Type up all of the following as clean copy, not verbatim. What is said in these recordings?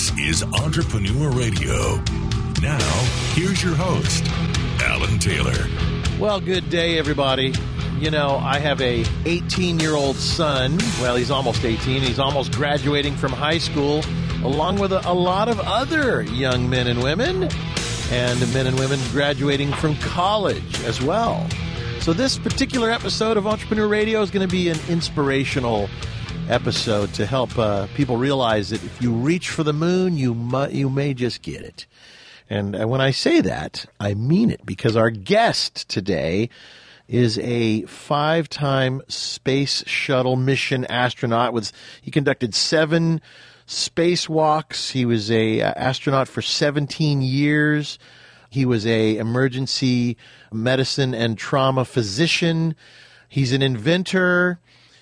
This is Entrepreneur Radio. Now, here's your host, Alan Taylor. Well, good day, everybody. You know, I have a 18-year-old son. Well, he's almost 18. He's almost graduating from high school, along with a lot of other young men and women, and men and women graduating from college as well. So this particular episode of Entrepreneur Radio is going to be an inspirational episode to help people realize that if you reach for the moon, you may just get it. And when I say that, I mean it, because our guest today is a 5-time space shuttle mission astronaut. He conducted 7 spacewalks. He was a astronaut for 17 years. He was a emergency medicine and trauma physician. He's an inventor.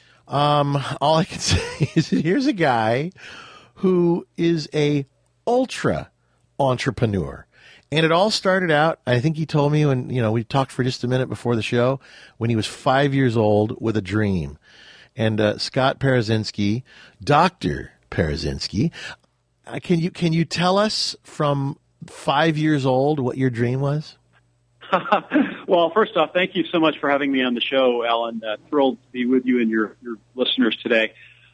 All I can say is here's a guy who is a ultra entrepreneur. And it all started out, I think he told me when, we talked for just a minute before the show, when he was 5 years old with a dream. And Scott Parazynski, Dr. Parazynski, can you tell us from 5 years old what your dream was? Well, first off, thank you so much for having me on the show, Alan. Thrilled to be with you and your listeners today.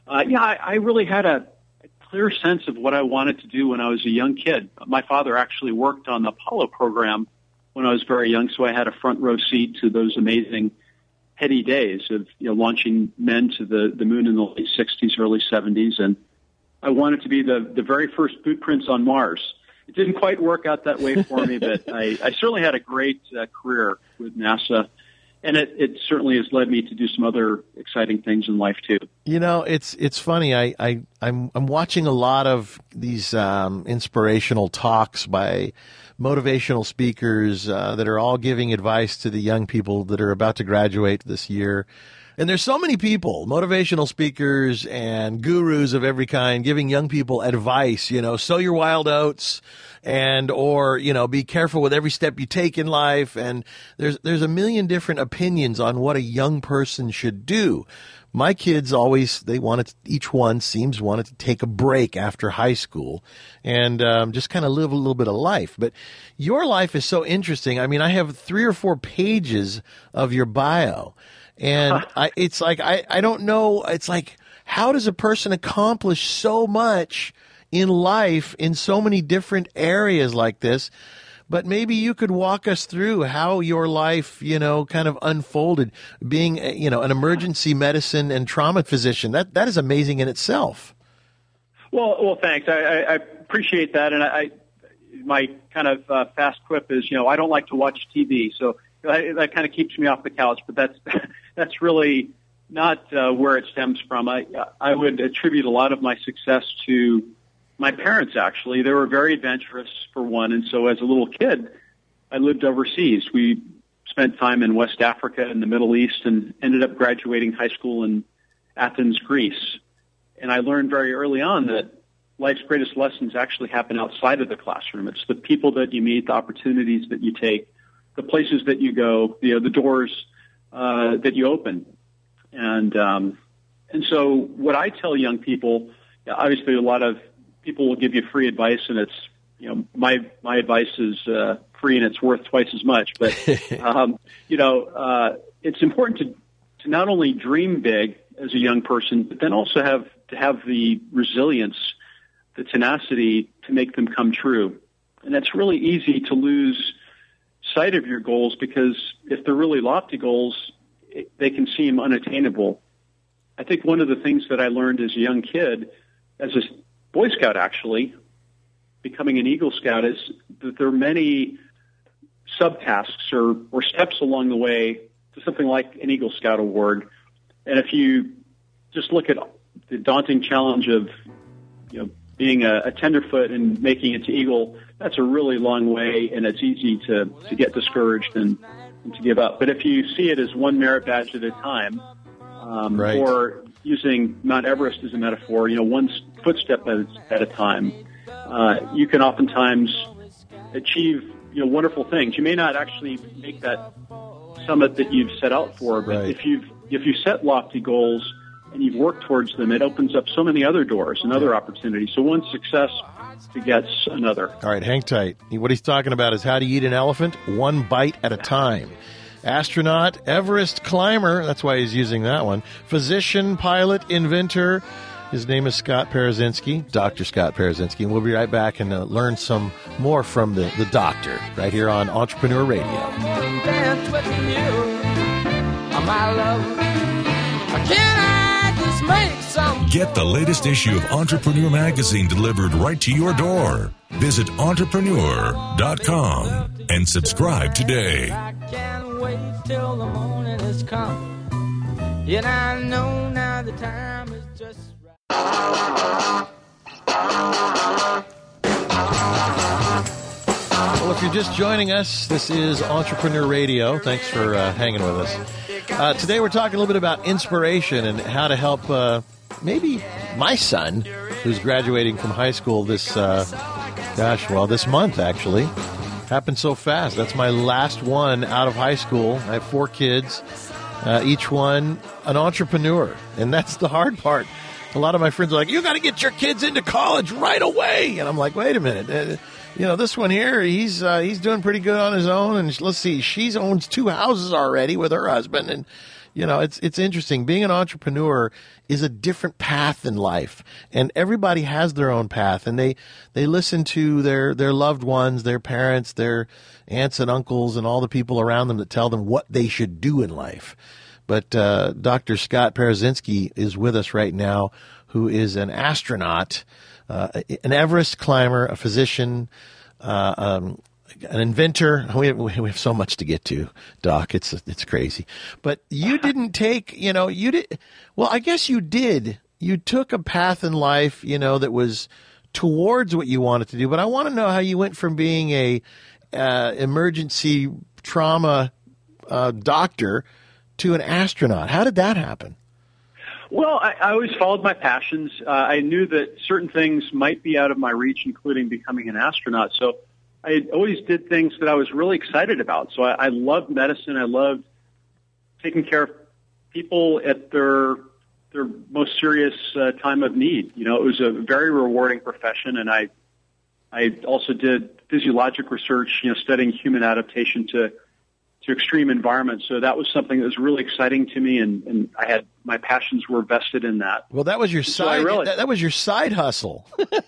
I really had a clear sense of what I wanted to do when I was a young kid. My father actually worked on the Apollo program when I was very young, so I had a front row seat to those amazing heady days of launching men to the moon in the late 60s, early 70s, and I wanted to be the very first boot prints on Mars. It didn't quite work out that way for me, but I certainly had a great career with NASA, and it certainly has led me to do some other exciting things in life too. It's funny. I'm watching a lot of these inspirational talks by motivational speakers that are all giving advice to the young people that are about to graduate this year. And there's so many people, motivational speakers and gurus of every kind, giving young people advice, sow your wild oats or be careful with every step you take in life. And there's a million different opinions on what a young person should do. My kids each one wanted to take a break after high school and just kind of live a little bit of life. But your life is so interesting. I mean, I have 3 or 4 pages of your bio. And I don't know. It's like, how does a person accomplish so much in life in so many different areas like this? But maybe you could walk us through how your life, kind of unfolded, being, an emergency medicine and trauma physician. That is amazing in itself. Well, thanks. I appreciate that. And my kind of fast quip is, I don't like to watch TV, so that kind of keeps me off the couch. But that's really not where it stems from. I would attribute a lot of my success to my parents, actually. They were very adventurous, for one, and so as a little kid, I lived overseas. We spent time in West Africa and the Middle East and ended up graduating high school in Athens, Greece. And I learned very early on that life's greatest lessons actually happen outside of the classroom. It's the people that you meet, the opportunities that you take, the places that you go, the doors that you open. And so what I tell young people, obviously a lot of people will give you free advice, and it's, my advice is free and it's worth twice as much. But, it's important to not only dream big as a young person, but then also have the resilience, the tenacity to make them come true. And that's really easy to lose sight of your goals, because if they're really lofty goals, they can seem unattainable. I think one of the things that I learned as a young kid, as a Boy Scout actually, becoming an Eagle Scout, is that there are many subtasks or steps along the way to something like an Eagle Scout award. And if you just look at the daunting challenge of, being a tenderfoot and making it to Eagle, that's a really long way, and it's easy to get discouraged and to give up. But if you see it as one merit badge at a time, right. Or using Mount Everest as a metaphor, one footstep at a time, you can oftentimes achieve, wonderful things. You may not actually make that summit that you've set out for, but right. if you set lofty goals, and you work towards them, it opens up so many other doors and other opportunities. So one success begets another. All right, hang tight. What he's talking about is how to eat an elephant one bite at a time. Astronaut, Everest climber, that's why he's using that one. Physician, pilot, inventor. His name is Scott Parazynski, Dr. Scott Parazynski. And we'll be right back and learn some more from the doctor right here on Entrepreneur Radio. Get the latest issue of Entrepreneur Magazine delivered right to your door. Visit entrepreneur.com and subscribe today. I can't wait till the morning has come. And I know now the time is just right. Well, if you're just joining us, this is Entrepreneur Radio. Thanks for hanging with us. Today we're talking a little bit about inspiration and how to help maybe my son, who's graduating from high school this month, actually. Happened so fast. That's my last one out of high school. I have 4 kids, each one an entrepreneur, and that's the hard part. A lot of my friends are like, you got to get your kids into college right away. And I'm like, wait a minute. This one here, he's doing pretty good on his own. And let's see, she owns 2 houses already with her husband. And, it's interesting. Being an entrepreneur is a different path in life. And everybody has their own path. And they listen to their loved ones, their parents, their aunts and uncles, and all the people around them that tell them what they should do in life. But Dr. Scott Parazynski is with us right now, who is an astronaut, an Everest climber, a physician, an inventor. We have so much to get to, Doc. It's crazy. But you didn't take, you did. Well, I guess you did. You took a path in life, that was towards what you wanted to do. But I want to know how you went from being a emergency trauma doctor to an astronaut. How did that happen? Well, I always followed my passions. I knew that certain things might be out of my reach, including becoming an astronaut. So I always did things that I was really excited about. So I loved medicine. I loved taking care of people at their most serious time of need. It was a very rewarding profession, and I also did physiologic research, studying human adaptation to extreme environments. So that was something that was really exciting to me, and I had my passions were vested in that. Well, that was your side. That was your side hustle.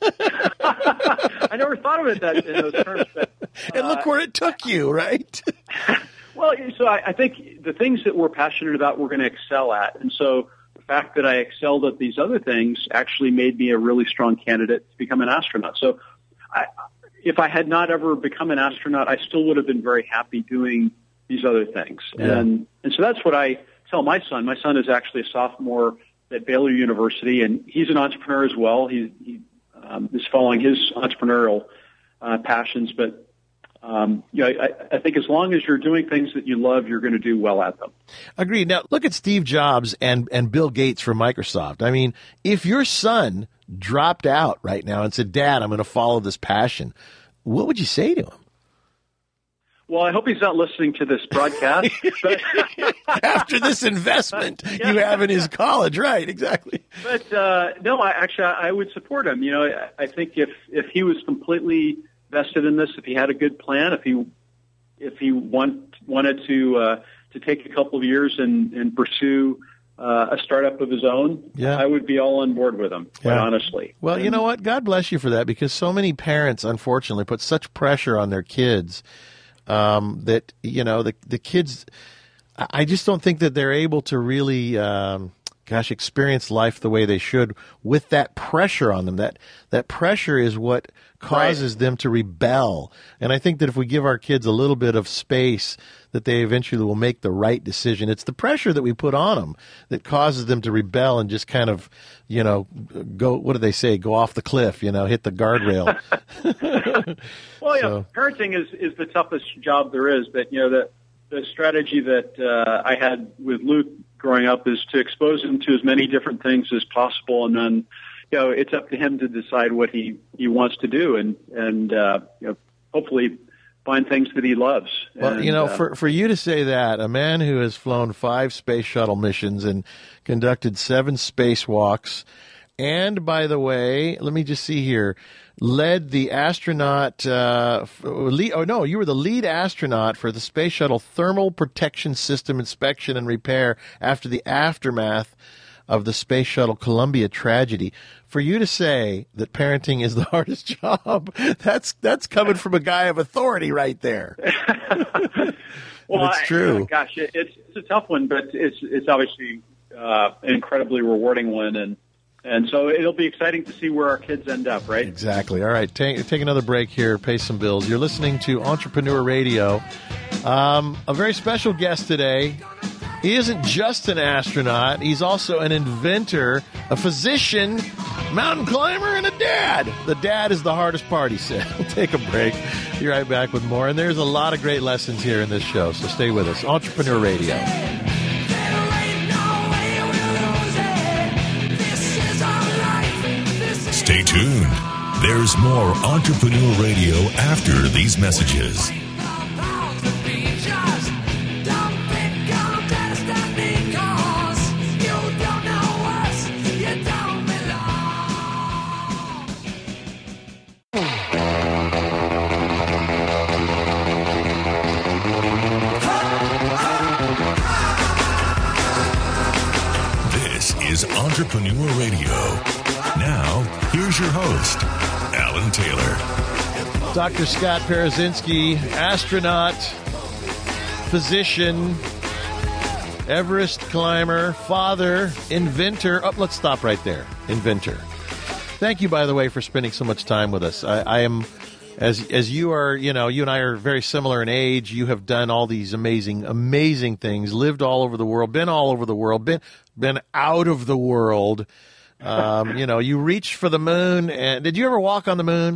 I never thought of it in those terms. But, and look where it took you, right? Well, so I think the things that we're passionate about, we're going to excel at, and so the fact that I excelled at these other things actually made me a really strong candidate to become an astronaut. So, if I had not ever become an astronaut, I still would have been very happy doing these other things. Yeah. And so that's what I tell my son. My son is actually a sophomore at Baylor University, and he's an entrepreneur as well. He is following his entrepreneurial passions. But, I think as long as you're doing things that you love, you're going to do well at them. Agreed. Now, look at Steve Jobs and Bill Gates from Microsoft. I mean, if your son dropped out right now and said, Dad, I'm going to follow this passion, what would you say to him? Well, I hope he's not listening to this broadcast. But after this investment you have in his college, right? Exactly. But no, I would support him. I think if he was completely vested in this, if he had a good plan, if he wanted to take a couple of years and pursue a startup of his own, I would be all on board with him, quite honestly. Well, you know what? God bless you for that, because so many parents, unfortunately, put such pressure on their kids that, the kids, I just don't think that they're able to really, experience life the way they should with that pressure on them. That pressure is what causes them to rebel. And I think that if we give our kids a little bit of space, that they eventually will make the right decision. It's the pressure that we put on them that causes them to rebel and just kind of, go, what do they say? Go off the cliff, hit the guardrail. Well, parenting is the toughest job there is, but, the strategy that I had with Luke growing up is to expose him to as many different things as possible, and then, it's up to him to decide what he wants to do, and hopefully find things that he loves. Well, And, for you to say that, a man who has flown 5 space shuttle missions and conducted 7 spacewalks, and by the way, let me just see here, led the astronaut, you were the lead astronaut for the space shuttle thermal protection system inspection and repair after the aftermath of the Space Shuttle Columbia tragedy. For you to say that parenting is the hardest job, that's coming from a guy of authority right there. well, it's true. Gosh, it's a tough one, but it's obviously an incredibly rewarding one, and so it'll be exciting to see where our kids end up, right? Exactly. All right, take another break here, pay some bills. You're listening to Entrepreneur Radio. A very special guest today. He isn't just an astronaut. He's also an inventor, a physician, mountain climber, and a dad. The dad is the hardest part, he said. We'll take a break. Be right back with more. And there's a lot of great lessons here in this show, so stay with us. Entrepreneur Radio. Stay tuned. There's more Entrepreneur Radio after these messages. This is Entrepreneur Radio. Now, here's your host, Alan Taylor. Dr. Scott Parazynski, astronaut, physician, Everest climber, father, inventor. Oh, let's stop right there. Inventor. Thank you, by the way, for spending so much time with us. I am, as you are, you and I are very similar in age. You have done all these amazing, amazing things, lived all over the world, been all over the world, been out of the world. You reached for the moon. And did you ever walk on the moon?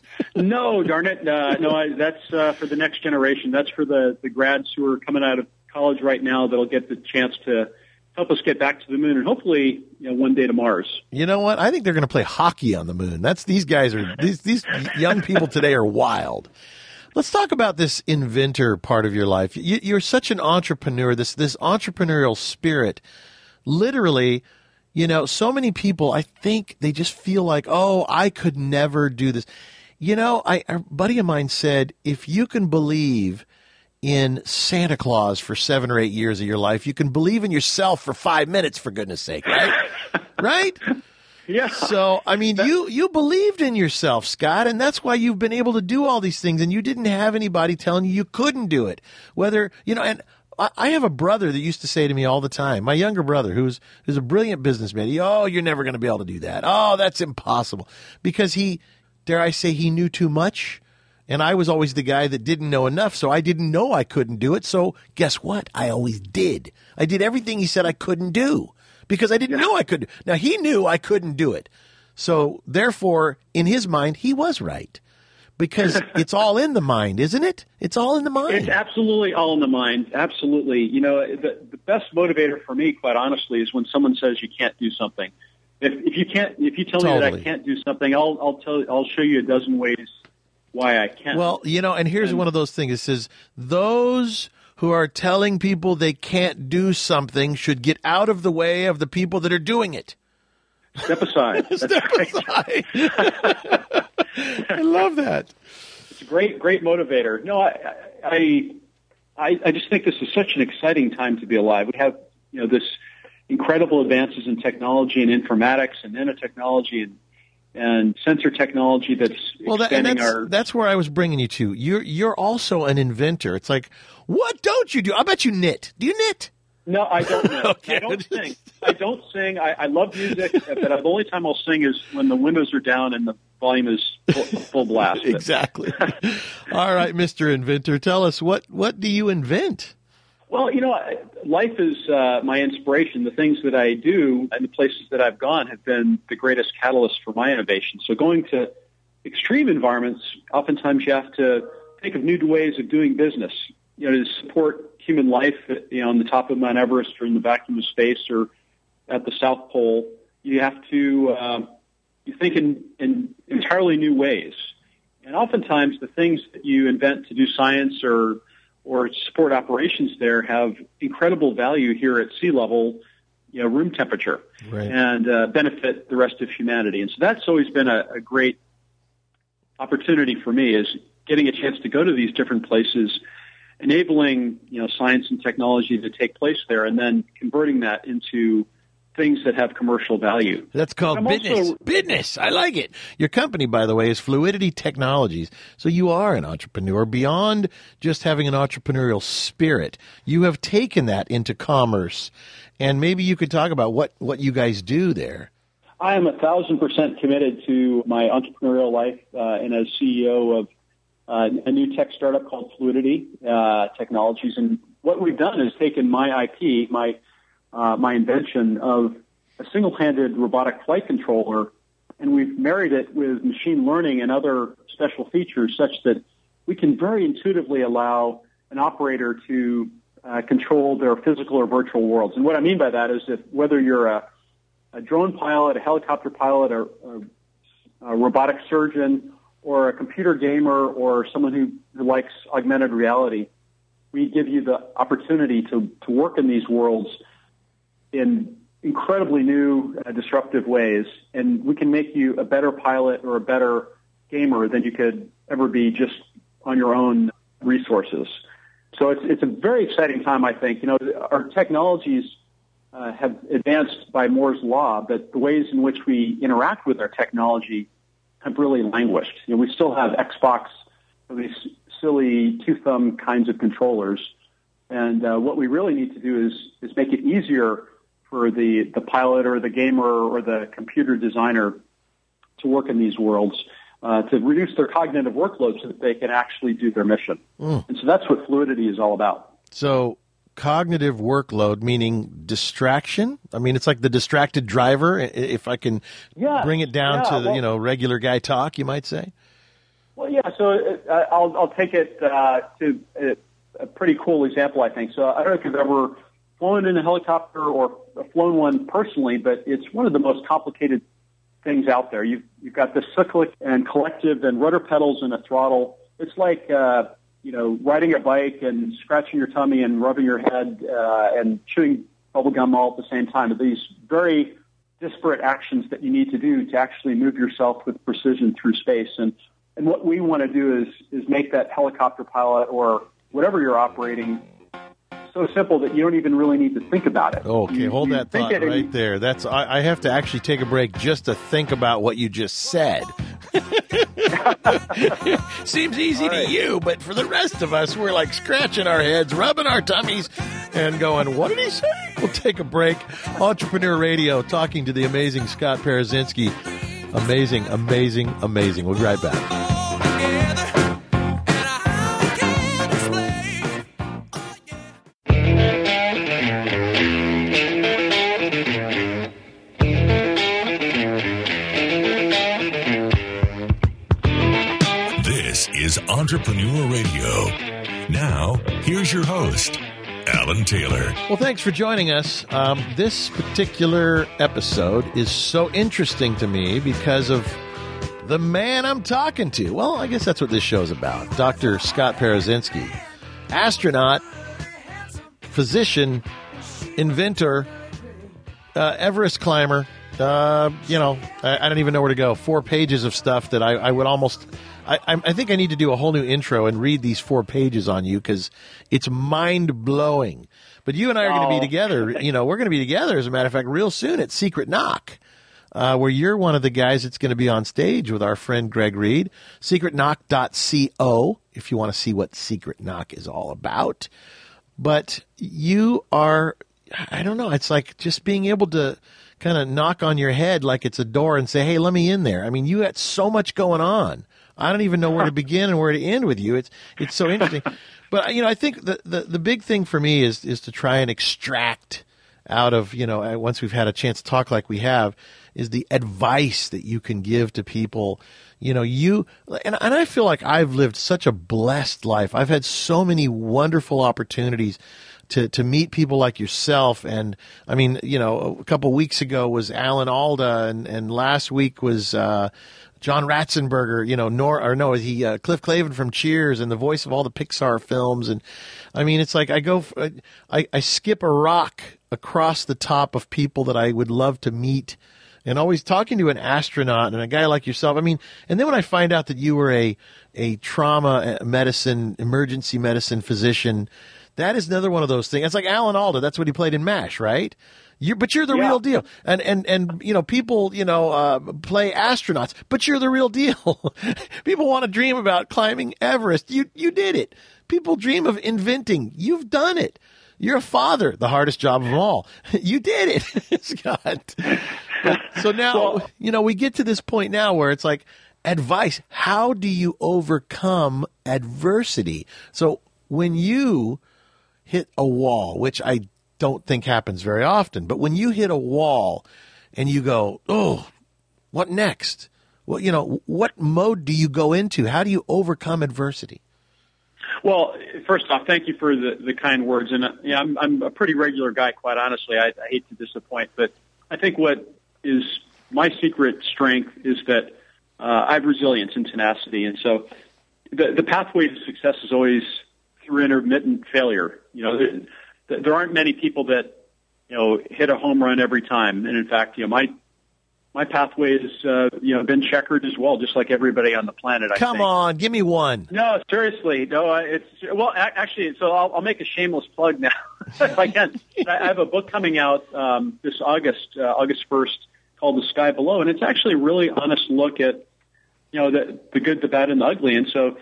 No, darn it. That's for the next generation. That's for the grads who are coming out of college right now that'll get the chance to help us get back to the moon and hopefully one day to Mars. You know what? I think they're going to play hockey on the moon. These guys are these young people today are wild. Let's talk about this inventor part of your life. You're such an entrepreneur. This entrepreneurial spirit, literally. So many people, I think they just feel like, oh, I could never do this. A buddy of mine said, if you can believe in Santa Claus for 7 or 8 years of your life, you can believe in yourself for 5 minutes, for goodness sake, right? Right? Yeah. So, you believed in yourself, Scott, and that's why you've been able to do all these things, and you didn't have anybody telling you couldn't do it. And I have a brother that used to say to me all the time, my younger brother, who's a brilliant businessman, you're never going to be able to do that. Oh, that's impossible. Because he knew too much. And I was always the guy that didn't know enough, so I didn't know I couldn't do it. So guess what? I always did. I did everything he said I couldn't do because I didn't know I could. Now, he knew I couldn't do it. So therefore, in his mind, he was right. Because it's all in the mind, isn't it? It's all in the mind. It's absolutely all in the mind. Absolutely. The best motivator for me, quite honestly, is when someone says you can't do something. If you tell me that I can't do something, I'll show you a dozen ways why I can. Well, and here's one of those things. It says those who are telling people they can't do something should get out of the way of the people that are doing it. Step aside. Step aside. I love that. It's a great motivator. No, I just think this is such an exciting time to be alive. We have, this incredible advances in technology and informatics and nanotechnology and sensor technology that's expanding that's where I was bringing you to. You're also an inventor. It's like, what don't you do? I bet you knit. Do you knit? No, I don't know. Okay. I don't sing. I love music, but the only time I'll sing is when the windows are down and the volume is full blast. Exactly. All right, Mr. Inventor, tell us, what do you invent? Well, life is my inspiration. The things that I do and the places that I've gone have been the greatest catalyst for my innovation. So going to extreme environments, oftentimes you have to think of new ways of doing business, to support human life, on the top of Mount Everest or in the vacuum of space or at the South Pole. You have to you think in entirely new ways. And oftentimes the things that you invent to do science or support operations there have incredible value here at sea level, room temperature, right, and benefit the rest of humanity. And so that's always been a great opportunity for me, is getting a chance to go to these different places, enabling science and technology to take place there, and then converting that into things that have commercial value. That's called business. Business. I like it. Your company, by the way, is Fluidity Technologies. So you are an entrepreneur beyond just having an entrepreneurial spirit. You have taken that into commerce. And maybe you could talk about what you guys do there. I am 1,000% committed to my entrepreneurial life and as CEO of a new tech startup called Fluidity Technologies. And what we've done is taken my IP, my invention of a single-handed robotic flight controller, and we've married it with machine learning and other special features such that we can very intuitively allow an operator to control their physical or virtual worlds. And what I mean by that is that whether you're a drone pilot, a helicopter pilot, a robotic surgeon, or a computer gamer, or someone who likes augmented reality, we give you the opportunity to work in these worlds in incredibly new, disruptive ways, and we can make you a better pilot or a better gamer than you could ever be just on your own resources. So it's a very exciting time, I think. Our technologies have advanced by Moore's law, but the ways in which we interact with our technology have really languished. We still have Xbox, these silly two-thumb kinds of controllers, and what we really need to do is make it easier for the pilot or the gamer or the computer designer to work in these worlds, to reduce their cognitive workload so that they can actually do their mission. And so that's what Fluidity is all about. So cognitive workload, meaning distraction? I mean, it's like the distracted driver, if I can bring it down to the, regular guy talk, you might say? Well, yeah, so I'll take it to a pretty cool example, I think. So I don't know if you've ever flown in a helicopter or flown one personally, but it's one of the most complicated things out there. You've got the cyclic and collective and rudder pedals and a throttle. It's like, riding a bike and scratching your tummy and rubbing your head and chewing bubble gum all at the same time. These very disparate actions that you need to do to actually move yourself with precision through space. And what we want to do is make that helicopter pilot or whatever you're operating so simple that you don't even really need to think about it. Okay, hold that thought right there. I have to actually take a break just to think about what you just said. Seems easy to you, but for the rest of us, we're like scratching our heads, rubbing our tummies, and going, what did he say? We'll take a break. Entrepreneur Radio, talking to the amazing Scott Parazynski. Amazing, amazing, amazing. We'll be right back. Entrepreneur Radio. Now, here's your host, Alan Taylor. Well, thanks for joining us. This particular episode is so interesting to me because of the man I'm talking to. Well, I guess that's what this show's about. Dr. Scott Parazynski, astronaut, physician, inventor, Everest climber. I don't even know where to go. 4 pages of stuff that I would almost... I think I need to do a whole new intro and read these 4 pages on you because it's mind-blowing. But you and I are going to be together. We're going to be together, as a matter of fact, real soon at Secret Knock, where you're one of the guys that's going to be on stage with our friend Greg Reed. SecretKnock.co if you want to see what Secret Knock is all about. But you are, I don't know, it's like just being able to kind of knock on your head like it's a door and say, hey, let me in there. I mean, you got so much going on. I don't even know where to begin and where to end with you. It's so interesting. But, I think the big thing for me is to try and extract out of, once we've had a chance to talk like we have, is the advice that you can give to people. And I feel like I've lived such a blessed life. I've had so many wonderful opportunities to meet people like yourself. And I mean, a couple of weeks ago was Alan Alda, and last week was John Ratzenberger, Cliff Clavin from Cheers and the voice of all the Pixar films. And I mean, it's like I skip a rock across the top of people that I would love to meet, and always talking to an astronaut and a guy like yourself. I mean, and then when I find out that you were a trauma medicine, emergency medicine physician, that is another one of those things. It's like Alan Alda. That's what he played in MASH, right? But you're the real deal. And people, play astronauts, but you're the real deal. People want to dream about climbing Everest. You did it. People dream of inventing. You've done it. You're a father, the hardest job of them all. You did it, Scott. So now, we get to this point now where it's like advice. How do you overcome adversity? So when you hit a wall, which I don't think happens very often, but when you hit a wall and you go, oh, what next? Well, what mode do you go into? How do you overcome adversity? Well, first off, thank you for the kind words. And I'm a pretty regular guy, quite honestly. I hate to disappoint, but I think what is my secret strength is that I have resilience and tenacity. And so the pathway to success is always through intermittent failure. There aren't many people that, hit a home run every time. And in fact, my pathway has, been checkered as well, just like everybody on the planet. Come on, give me one. No, seriously. No, actually, so I'll make a shameless plug now if I can. I have a book coming out, this August 1st called The Sky Below. And it's actually a really honest look at, the good, the bad, and the ugly. And so,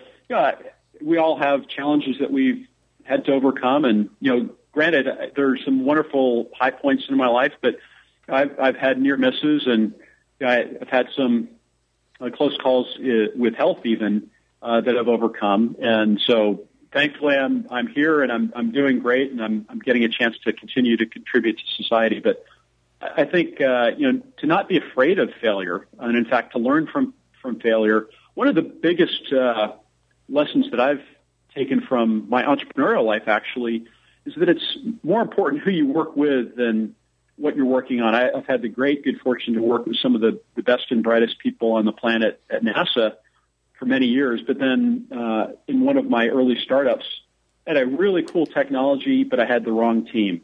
we all have challenges that we've had to overcome. And, granted, there's some wonderful high points in my life, but I've had near misses, and I've had some close calls with health even that I've overcome. And so thankfully I'm here and I'm doing great, and I'm getting a chance to continue to contribute to society. But I think, to not be afraid of failure, and in fact, to learn from failure. One of the biggest lessons that I've taken from my entrepreneurial life actually is that it's more important who you work with than what you're working on. I've had the great good fortune to work with some of the best and brightest people on the planet at NASA for many years. But then in one of my early startups, I had a really cool technology, but I had the wrong team.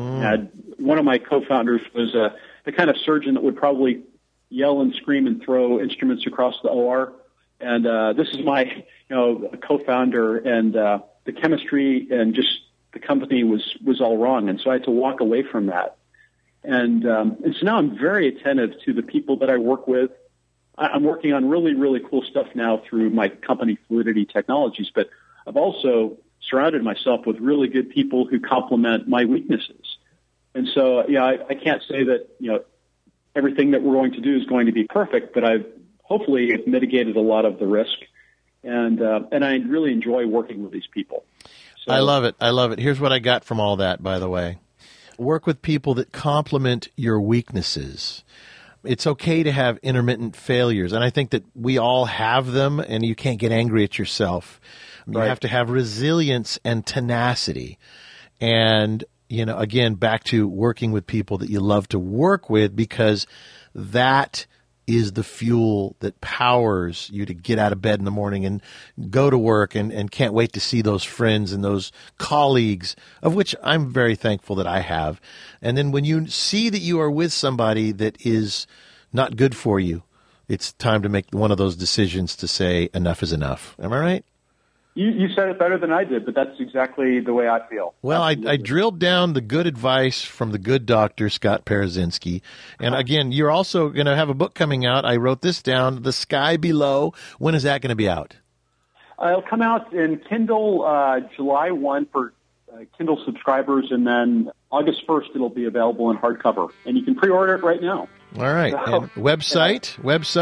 One of my co-founders was the kind of surgeon that would probably yell and scream and throw instruments across the OR. And this is my co-founder, and the chemistry and just the company was all wrong. And so I had to walk away from that. And so now I'm very attentive to the people that I work with. I'm working on really, really cool stuff now through my company, Fluidity Technologies, but I've also surrounded myself with really good people who complement my weaknesses. And so, I can't say that, everything that we're going to do is going to be perfect, but I've hopefully mitigated a lot of the risk. And I really enjoy working with these people. So, I love it. Here's what I got from all that, by the way. Work with people that complement your weaknesses. It's okay to have intermittent failures, and I think that we all have them, and you can't get angry at yourself. You have to have resilience and tenacity. And, again, back to working with people that you love to work with, because that is the fuel that powers you to get out of bed in the morning and go to work and can't wait to see those friends and those colleagues, of which I'm very thankful that I have. And then when you see that you are with somebody that is not good for you, it's time to make one of those decisions to say enough is enough. Am I right? You said it better than I did, but that's exactly the way I feel. Well, I drilled down the good advice from the good doctor, Scott Parazynski. And again, you're also going to have a book coming out. I wrote this down, The Sky Below. When is that going to be out? It'll come out in Kindle July 1 for Kindle subscribers, and then August 1st it'll be available in hardcover. And you can pre-order it right now. All right. So, and website?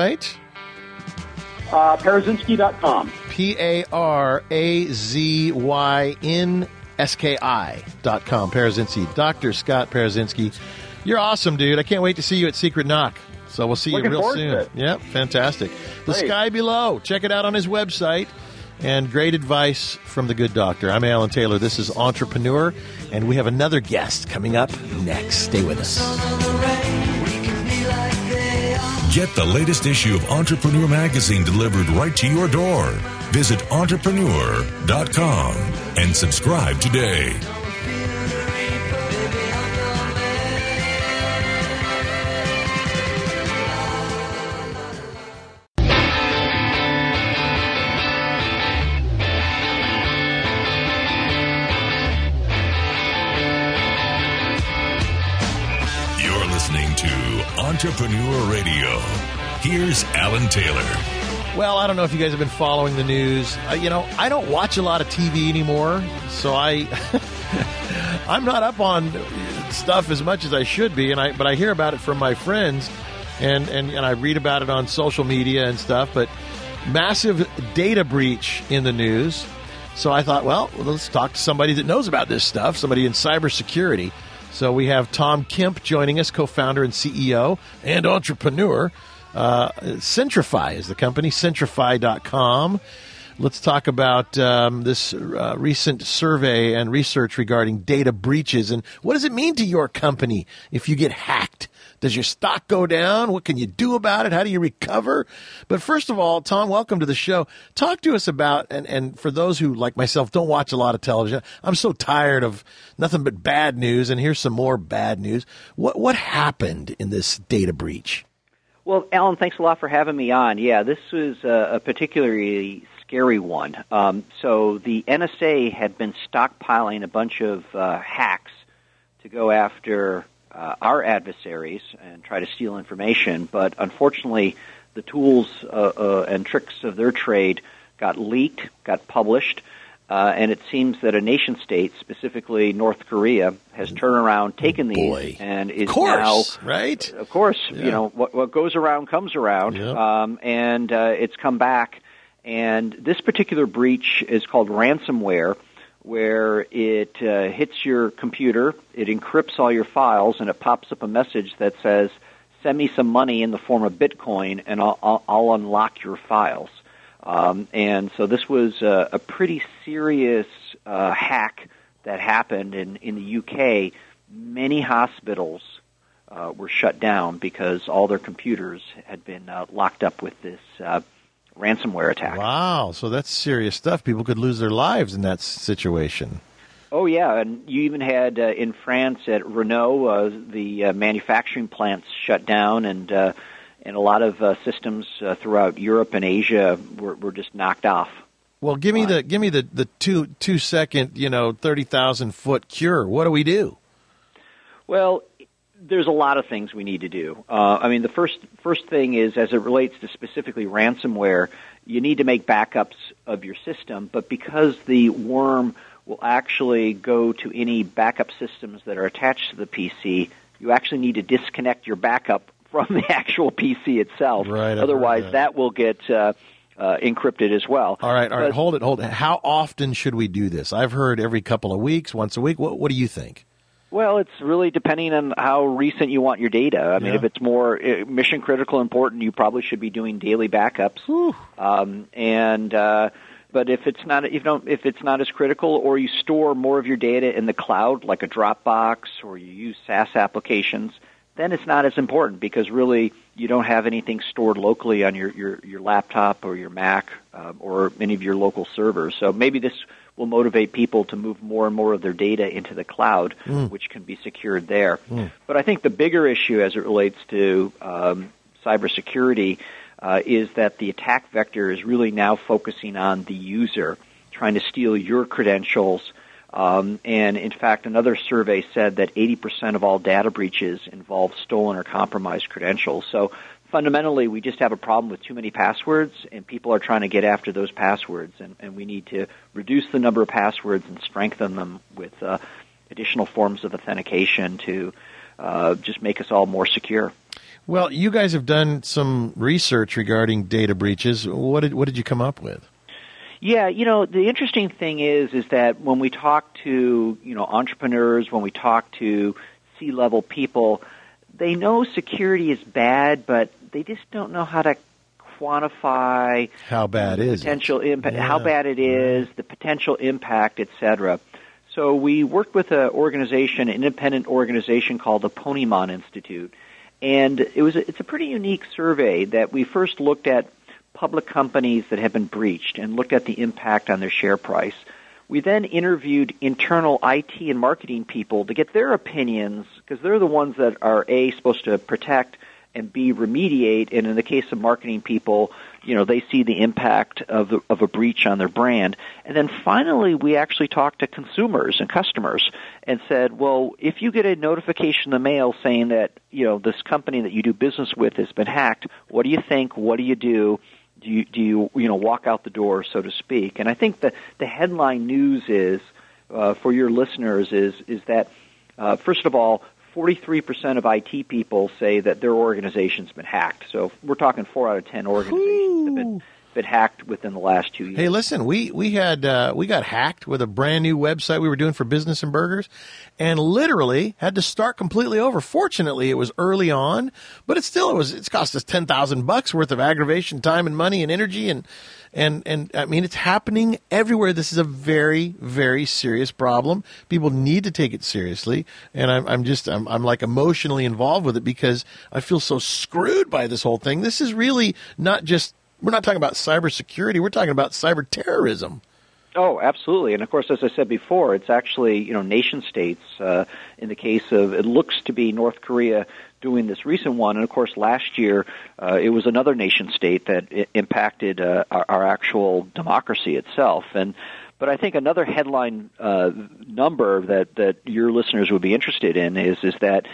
Parazynski.com. PARAZYNSKI.com. Parazynski. Dr. Scott Parazynski. You're awesome, dude. I can't wait to see you at Secret Knock. So we'll see you real soon. Yep, fantastic. The Sky Below. Check it out on his website. And great advice from the good doctor. I'm Alan Taylor. This is Entrepreneur, and we have another guest coming up next. Stay with us. Get the latest issue of Entrepreneur Magazine delivered right to your door. Visit entrepreneur.com and subscribe today. Entrepreneur Radio. Here's Alan Taylor. Well, I don't know if you guys have been following the news. I don't watch a lot of TV anymore, so I'm not up on stuff as much as I should be. But I hear about it from my friends, and I read about it on social media and stuff. But massive data breach in the news. So I thought, well, let's talk to somebody that knows about this stuff, somebody in cybersecurity. So we have Tom Kemp joining us, co-founder and CEO and entrepreneur. Centrify is the company, Centrify.com. Let's talk about this recent survey and research regarding data breaches. And what does it mean to your company if you get hacked? Does your stock go down? What can you do about it? How do you recover? But first of all, Tom, welcome to the show. Talk to us about, and for those who, like myself, don't watch a lot of television, I'm so tired of nothing but bad news, and here's some more bad news. What happened in this data breach? Well, Alan, thanks a lot for having me on. Yeah, this was a particularly scary one. So the NSA had been stockpiling a bunch of hacks to go after our adversaries and try to steal information, but unfortunately the tools and tricks of their trade got leaked, got published, and it seems that a nation-state, specifically North Korea, has turned around, taken these, and is now... right? Of course, yeah. What goes around comes around, yeah. And it's come back, and this particular breach is called ransomware, where it hits your computer, it encrypts all your files, and it pops up a message that says, send me some money in the form of Bitcoin, and I'll unlock your files. And so this was a pretty serious hack that happened in the UK. Many hospitals were shut down because all their computers had been locked up with this ransomware attack. Wow, so that's serious stuff. People could lose their lives in that situation. Oh, yeah, and you even had in France at Renault, the manufacturing plants shut down, and a lot of systems throughout Europe and Asia were just knocked off. Well, give me the 2 second 30,000 foot cure. What do we do? Well, there's a lot of things we need to do. The first thing is, as it relates to specifically ransomware, you need to make backups of your system, but because the worm will actually go to any backup systems that are attached to the PC, you actually need to disconnect your backup from the actual PC itself. Right. Otherwise, that will get encrypted as well. All right. Hold it. How often should we do this? I've heard every couple of weeks, once a week. What do you think? Well, it's really depending on how recent you want your data. If it's more mission critical important, you probably should be doing daily backups. But if it's not as critical, or you store more of your data in the cloud, like a Dropbox, or you use SaaS applications, then it's not as important because really you don't have anything stored locally on your laptop or your Mac or any of your local servers. So maybe this will motivate people to move more and more of their data into the cloud, which can be secured there. But I think the bigger issue as it relates to cybersecurity is that the attack vector is really now focusing on the user, trying to steal your credentials. And in fact, another survey said that 80% of all data breaches involve stolen or compromised credentials. So fundamentally, we just have a problem with too many passwords, and people are trying to get after those passwords. And we need to reduce the number of passwords and strengthen them with additional forms of authentication to just make us all more secure. Well, you guys have done some research regarding data breaches. What did you come up with? Yeah, the interesting thing is that when we talk to, entrepreneurs, when we talk to C-level people, they know security is bad, but they just don't know how to quantify how bad the potential impact, how bad it is, the potential impact, etc. So we worked with an independent organization called the Ponemon Institute, And it's a pretty unique survey that we first looked at public companies that have been breached and looked at the impact on their share price. We then interviewed internal IT and marketing people to get their opinions, because they're the ones that are, A, supposed to protect, and B, remediate. And in the case of marketing people, they see the impact of a breach on their brand. And then finally, we actually talked to consumers and customers and said, well, if you get a notification in the mail saying that, this company that you do business with has been hacked, what do you think? What do you do? Do you walk out the door, so to speak? And I think the headline news is, for your listeners, is that, first of all, 43% of IT people say that their organization's been hacked. So we're talking 4 out of 10 organizations have been hacked within the last 2 years. Hey, listen, we got hacked with a brand new website we were doing for Business and Burgers, and literally had to start completely over. Fortunately, it was early on, but it's cost us $10,000 worth of aggravation, time and money and energy, and I mean, it's happening everywhere. This is a very, very serious problem. People need to take it seriously, and I'm like emotionally involved with it because I feel so screwed by this whole thing. This is really not just, we're not talking about cybersecurity, we're talking about cyber terrorism. Oh, absolutely. And of course, as I said before, it's actually, nation states, in the case of, it looks to be North Korea doing this recent one. And of course, last year, it was another nation state that impacted our actual democracy itself. But I think another headline number that your listeners would be interested in is that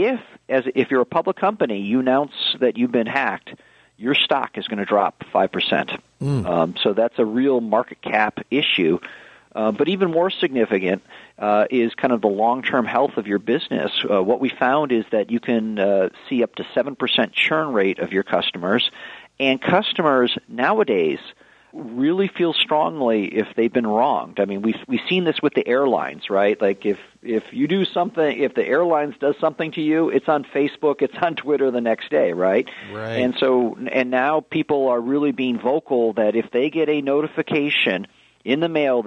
if you're a public company, you announce that you've been hacked, your stock is going to drop 5%. So that's a real market cap issue. But even more significant is kind of the long-term health of your business. What we found is that you can see up to 7% churn rate of your customers, and customers nowadays really feel strongly if they've been wronged. I mean, we've seen this with the airlines, right? Like if you do something, if the airlines does something to you, it's on Facebook, it's on Twitter the next day, right? Right. And now people are really being vocal that if they get a notification in the mail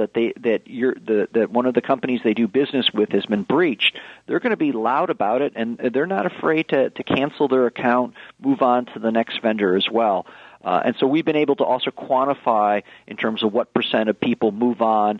that one of the companies they do business with has been breached, they're going to be loud about it, and they're not afraid to cancel their account, move on to the next vendor as well. And so we've been able to also quantify in terms of what percent of people move on.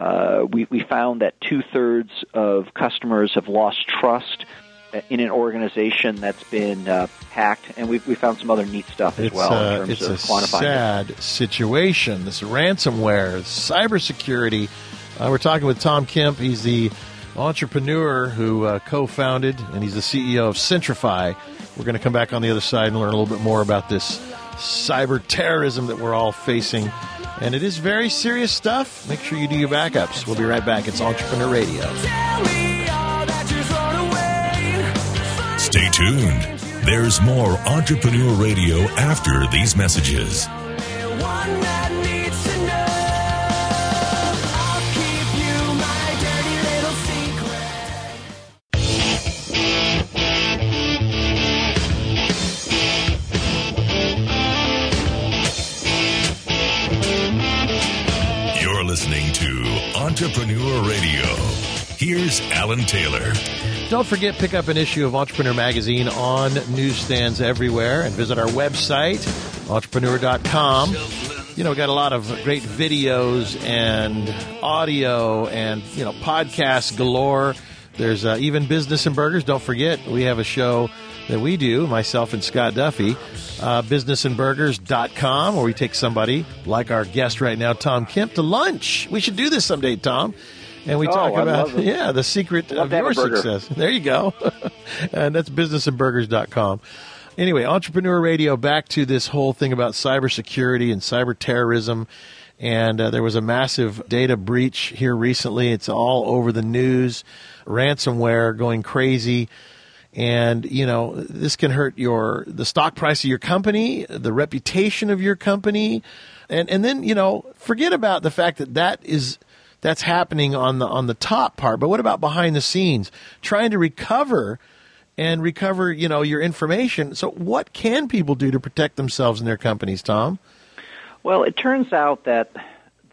We found that 2/3 of customers have lost trust in an organization that's been hacked, and we found some other neat stuff as well in terms of quantifying. It's a sad situation, this ransomware, cybersecurity. We're talking with Tom Kemp. He's the entrepreneur who co-founded, and he's the CEO of Centrify. We're going to come back on the other side and learn a little bit more about this cyber terrorism that we're all facing. And it is very serious stuff. Make sure you do your backups. We'll be right back. It's Entrepreneur Radio. Stay tuned. There's more Entrepreneur Radio after these messages. You're listening to Entrepreneur Radio. Here's Alan Taylor. Don't forget, pick up an issue of Entrepreneur Magazine on newsstands everywhere, and visit our website, entrepreneur.com. We got a lot of great videos and audio and, podcasts galore. There's even Business and Burgers. Don't forget, we have a show that we do, myself and Scott Duffy, businessandburgers.com, where we take somebody like our guest right now, Tom Kemp, to lunch. We should do this someday, Tom. And we talk about, the secret of your success. There you go. And that's businessandburgers.com. Anyway, Entrepreneur Radio, back to this whole thing about cybersecurity and cyber terrorism. And there was a massive data breach here recently. It's all over the news. Ransomware going crazy. And, this can hurt the stock price of your company, the reputation of your company. And then, forget about the fact that's happening on the top part. But what about behind the scenes? Trying to recover, your information. So what can people do to protect themselves and their companies, Tom? Well, it turns out that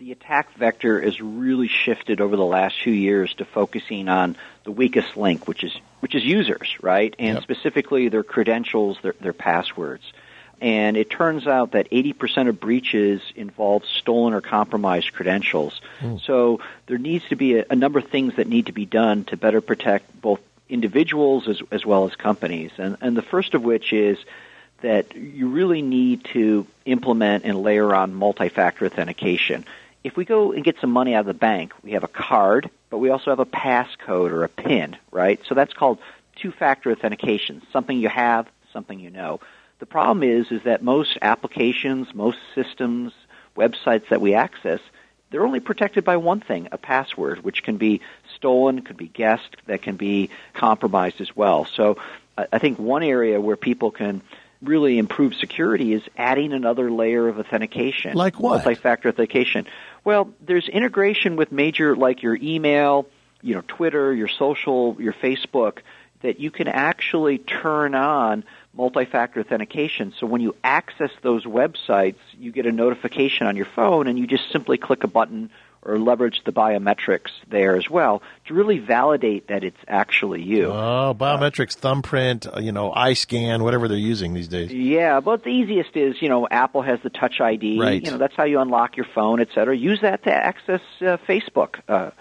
the attack vector has really shifted over the last few years to focusing on the weakest link, which is users, right? And specifically their credentials, their passwords. And it turns out that 80% of breaches involve stolen or compromised credentials. So there needs to be a number of things that need to be done to better protect both individuals as well as companies. And the first of which is that you really need to implement and layer on multi-factor authentication. If we go and get some money out of the bank, we have a card, but we also have a passcode or a PIN, right? So that's called two-factor authentication, something you have, something you know. The problem is that most applications, most systems, websites that we access, they're only protected by one thing, a password, which can be stolen, could be guessed, that can be compromised as well. So I think one area where people can really improve security is adding another layer of authentication. Like what? Multi-factor authentication. Well, there's integration with major, like your email, Twitter, your social, your Facebook, that you can actually turn on multi-factor authentication. So when you access those websites, you get a notification on your phone, and you just simply click a button or leverage the biometrics there as well to really validate that it's actually you. Oh, biometrics, thumbprint, eye scan, whatever they're using these days. Yeah, but the easiest is, Apple has the Touch ID. Right. That's how you unlock your phone, et cetera. Use that to access Facebook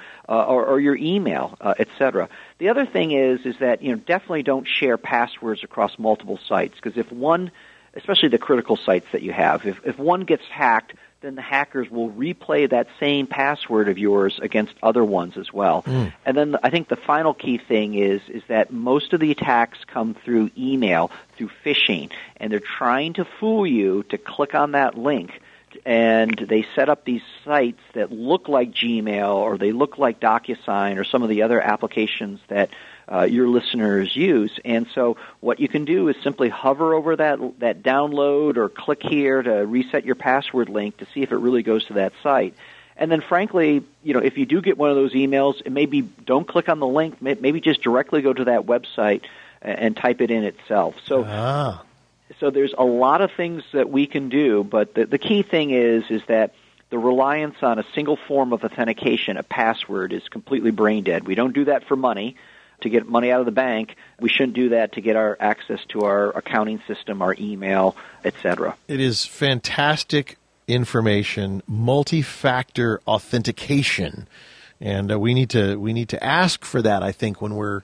or your email, et cetera. The other thing is that, definitely don't share passwords across multiple sites, because if one, especially the critical sites that you have, if one gets hacked, then the hackers will replay that same password of yours against other ones as well. And then I think the final key thing is that most of the attacks come through email, through phishing, and they're trying to fool you to click on that link. And they set up these sites that look like Gmail, or they look like DocuSign, or some of the other applications that your listeners use. And so what you can do is simply hover over that download or click here to reset your password link to see if it really goes to that site. And then, frankly, if you do get one of those emails, maybe don't click on the link. Maybe just directly go to that website and type it in itself. So there's a lot of things that we can do, but the key thing is that the reliance on a single form of authentication, a password, is completely brain dead. We don't do that for money, to get money out of the bank. We shouldn't do that to get our access to our accounting system, our email, etc. It is fantastic information, multi-factor authentication. And we need to ask for that, I think, when we're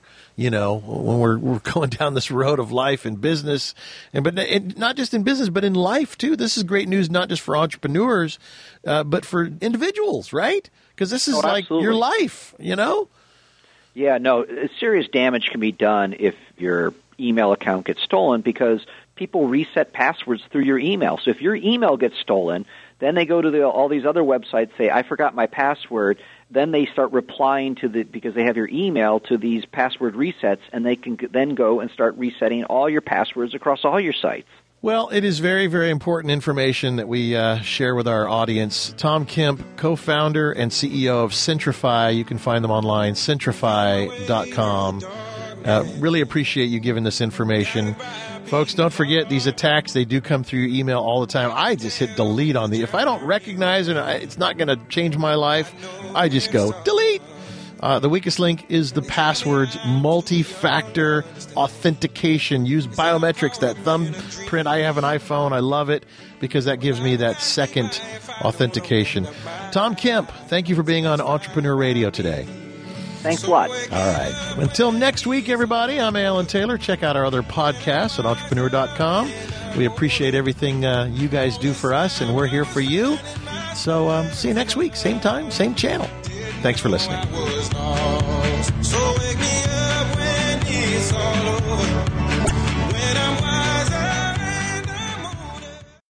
going down this road of life and business, but not just in business, but in life too. This is great news, not just for entrepreneurs, but for individuals, right? Because this is like your life, Yeah, no, serious damage can be done if your email account gets stolen, because people reset passwords through your email. So if your email gets stolen, then they go to all these other websites, say, I forgot my password. Then they start replying because they have your email, to these password resets, and they can then go and start resetting all your passwords across all your sites. Well, it is very, very important information that we share with our audience. Tom Kemp, co-founder and CEO of Centrify. You can find them online, centrify.com. Really appreciate you giving this information. Folks, don't forget, these attacks, they do come through email all the time. I just hit delete on if I don't recognize it, it's not going to change my life, I just go delete. The weakest link is the passwords, multi-factor authentication. Use biometrics, that thumbprint. I have an iPhone. I love it because that gives me that second authentication. Tom Kemp, thank you for being on Entrepreneur Radio today. Thanks a lot. All right. Until next week, everybody, I'm Alan Taylor. Check out our other podcasts at entrepreneur.com. We appreciate everything you guys do for us, and we're here for you. So see you next week. Same time, same channel. Thanks for listening.